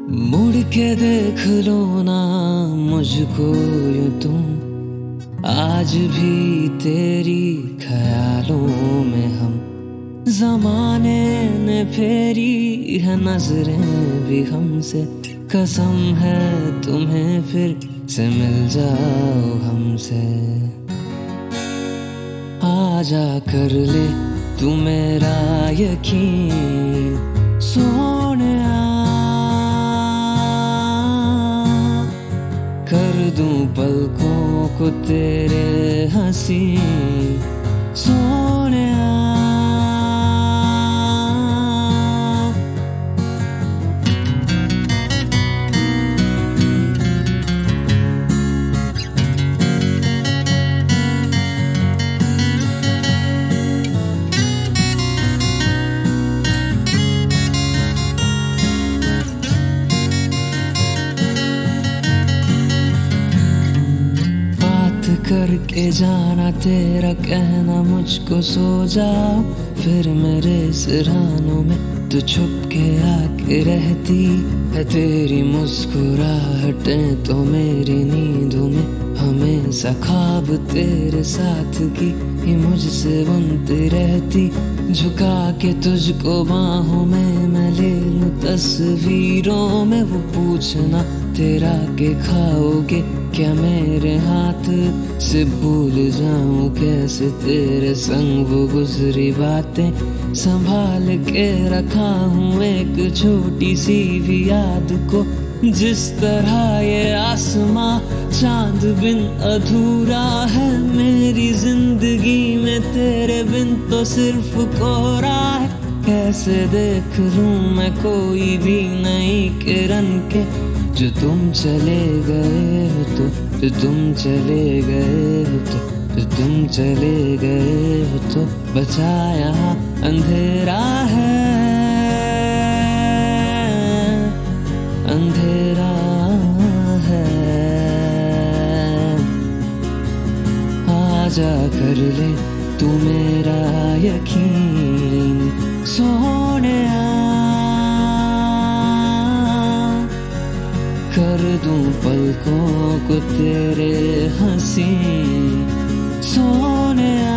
मुड़ के देख लो ना मुझको यूं तुम, आज भी तेरी ख्यालों में हम। ज़माने ने फेरी है नजरें भी हमसे, कसम है तुम्हें फिर से मिल जाओ हमसे। आजा कर ले तू मेरा यकीन सोनिया, कर दूं पलकों को तेरे हसीन सोनिया। करके जाना तेरा कहना मुझको सो जाओ, फिर मेरे सिरहानों में तू छुप के आके रहती है। तेरी मुस्कुराहटें तो मेरी नींदों में हमेशा ख्वाब तेरे साथ की ही मुझसे बुनती रहती। झुका के तुझको बाहों में मैं ले लूं तस्वीरों में, वो पूछना तेरा के खाओगे क्या मेरे हाथ से भूल जाऊं कैसे तेरे संग वो गुजरी बातें। संभाल के रखा हूँ एक छोटी सी भी याद को, जिस तरह ये आसमां चांद बिन अधूरा है। मेरी जिंदगी में तेरे बिन तो सिर्फ कोहरा है। कैसे देख लूं मैं कोई भी नई किरण के, जो तुम चले गए हो तो, जो तुम चले गए हो तो, जो तुम चले गए हो तो बचा यहाँ अंधेरा है, अंधेरा है। आजा कर ले तू मेरा यकीन सोनिया, कर दूं पलकों को तेरे हसीन सोनिया।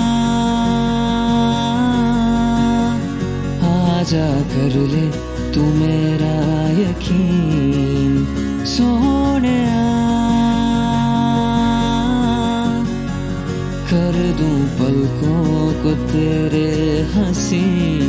आजा कर ले तू मेरा यकीन सोनिया, कर दूं पलकों को तेरे हसीन